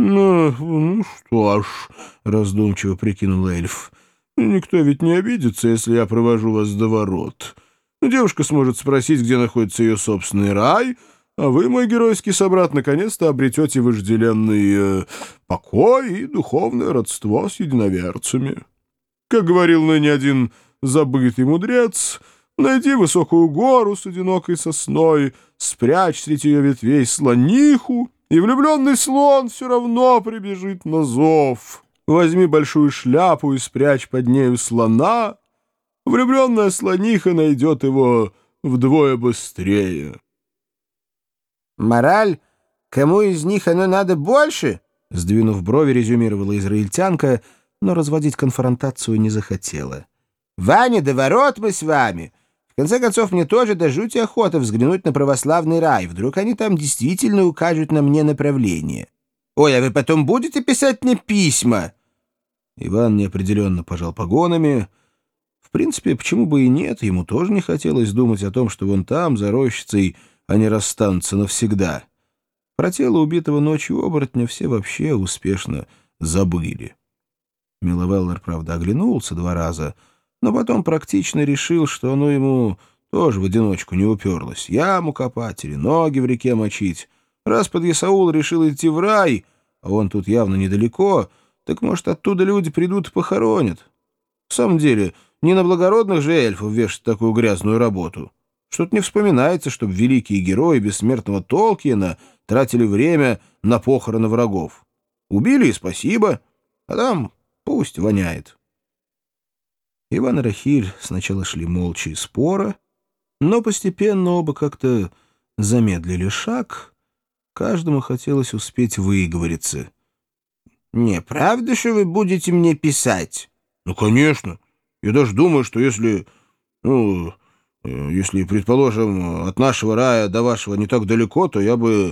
Ну что ж, — раздумчиво прикинул эльф, — никто ведь не обидится, если я провожу вас до ворот. Девушка сможет спросить, где находится ее собственный рай, а вы, мой геройский собрат, наконец-то обретете вожделенный покой и духовное родство с единоверцами. Как говорил ныне один забытый мудрец, найди высокую гору с одинокой сосной, спрячь среди ее ветвей слониху, и влюбленный слон все равно прибежит на зов. Возьми большую шляпу и спрячь под нею слона, влюбленная слониха найдет его вдвое быстрее. «Мораль, кому из них оно надо больше?» Сдвинув брови, резюмировала израильтянка, но разводить конфронтацию не захотела. «Ваня, до ворот мы с вами. В конце концов, мне тоже до жути охота взглянуть на православный рай. Вдруг они там действительно укажут на мне направление. Ой, а вы потом будете писать мне письма?» Иван неопределенно пожал погонами. В принципе, почему бы и нет, ему тоже не хотелось думать о том, что вон там, за рощицей, они расстанутся навсегда. Про тело убитого ночью оборотня все вообще успешно забыли. Миловеллер, правда, оглянулся 2 раза, но потом практично решил, что оно ему тоже в одиночку не уперлось. Яму копать или ноги в реке мочить. Раз подъясаул решил идти в рай, а он тут явно недалеко, так, может, оттуда люди придут и похоронят. В самом деле, не на благородных же эльфов вешать такую грязную работу. Что-то не вспоминается, чтобы великие герои бессмертного Толкиена тратили время на похороны врагов. Убили и спасибо, а там пусть воняет. Иван и Рахиль сначала шли молча и споро, но постепенно оба как-то замедлили шаг. Каждому хотелось успеть выговориться. «Не, правда, что вы будете мне писать?» «Ну, конечно. Я даже думаю, что если, если, предположим, от нашего рая до вашего не так далеко, то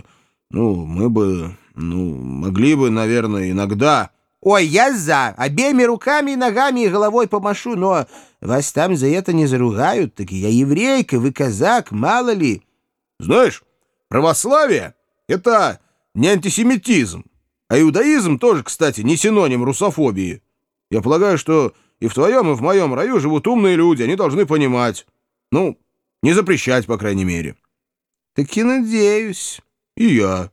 мы бы, могли бы, наверное, иногда...» «Ой, я за! Обеими руками и ногами и головой помашу, но вас там за это не заругают, так я еврейка, вы казак, мало ли». «Знаешь, православие — это не антисемитизм, а иудаизм тоже, кстати, не синоним русофобии. Я полагаю, что и в твоем, и в моем раю живут умные люди, они должны понимать. Ну, не запрещать, по крайней мере». «Так и надеюсь». «И я».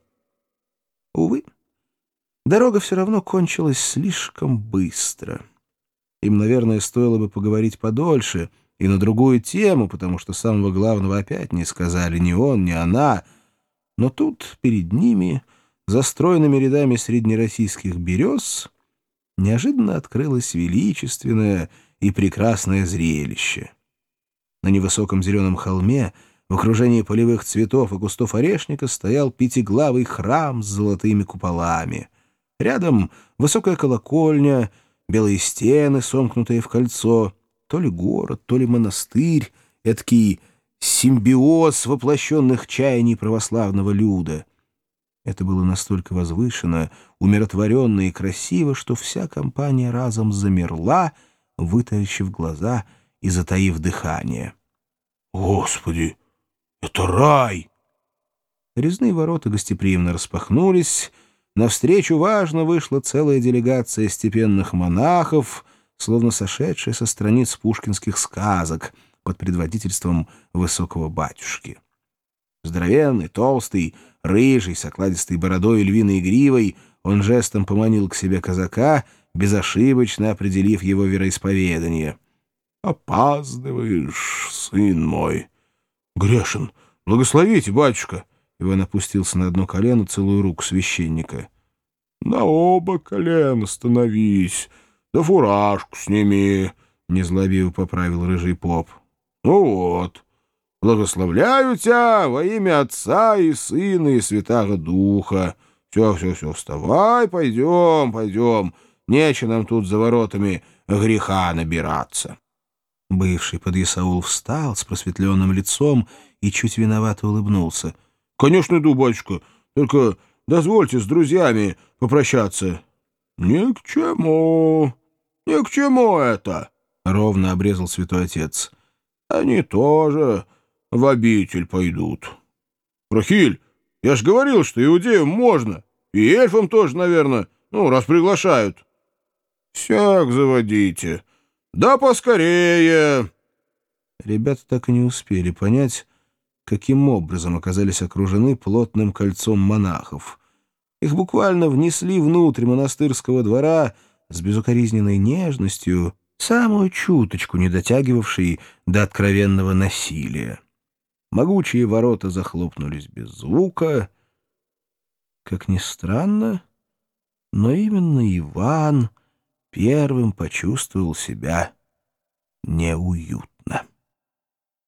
Увы, дорога все равно кончилась слишком быстро. Им, наверное, стоило бы поговорить подольше и на другую тему, потому что самого главного опять не сказали ни он, ни она. Но тут перед ними, за стройными рядами среднероссийских берез, неожиданно открылось величественное и прекрасное зрелище. На невысоком зеленом холме, в окружении полевых цветов и кустов орешника, стоял пятиглавый храм с золотыми куполами. Рядом высокая колокольня, белые стены, сомкнутые в кольцо, то ли город, то ли монастырь, эдакий симбиоз воплощенных чаяний православного люда. Это было настолько возвышенно, умиротворенно и красиво, что вся компания разом замерла, вытаращив глаза и затаив дыхание. «Господи, это рай!» Резные ворота гостеприимно распахнулись. Навстречу важно вышла целая делегация степенных монахов, словно сошедшая со страниц пушкинских сказок под предводительством высокого батюшки. Здоровенный, толстый, рыжий, с окладистой бородой и львиной гривой, он жестом поманил к себе казака, безошибочно определив его вероисповедание. «Опаздываешь, сын мой». «Грешен, благословите, батюшка». Иван опустился на одно колено, целую руку священника. «На оба колена становись, да фуражку сними», — незлобиво поправил рыжий поп. «Ну вот, благословляю тебя во имя Отца и Сына и Святаго Духа. Все, вставай, пойдем. Нечего нам тут за воротами греха набираться». Бывший подъясаул встал с просветленным лицом и чуть виновато улыбнулся. «Конечно, иду, батюшка, только дозвольте с друзьями попрощаться». «Ни к чему это», — ровно обрезал святой отец. «Они тоже в обитель пойдут». «Рахиль, я ж говорил, что иудеям можно. И эльфам тоже, наверное, ну, раз приглашают». «Всяк заводите. Да поскорее». Ребята так и не успели понять, каким образом оказались окружены плотным кольцом монахов. Их буквально внесли внутрь монастырского двора с безукоризненной нежностью, самую чуточку не дотягивавшей до откровенного насилия. Могучие ворота захлопнулись без звука. Как ни странно, но именно Иван первым почувствовал себя неуютно.